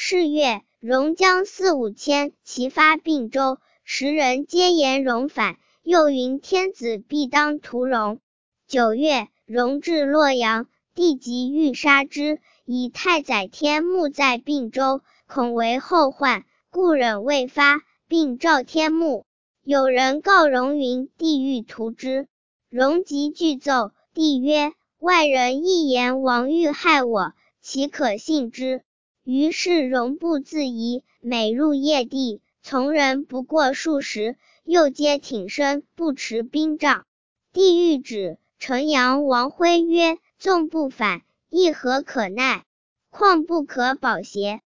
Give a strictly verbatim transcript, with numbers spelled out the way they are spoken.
是月，戎将四五千，齐发并州，时人皆言戎反，又云天子必当屠戎。九月，戎至洛阳，帝急欲杀之，以太宰天目在并州，恐为后患，故忍未发，并召天目。有人告戎云帝欲屠之，戎即具奏，帝曰：外人一言王欲害我，岂可信之？于是戎不自疑，每入邺地，从人不过数十，又皆挺身，不持兵杖。帝欲止，城阳王辉曰：纵不反，亦何可奈？况不可保邪？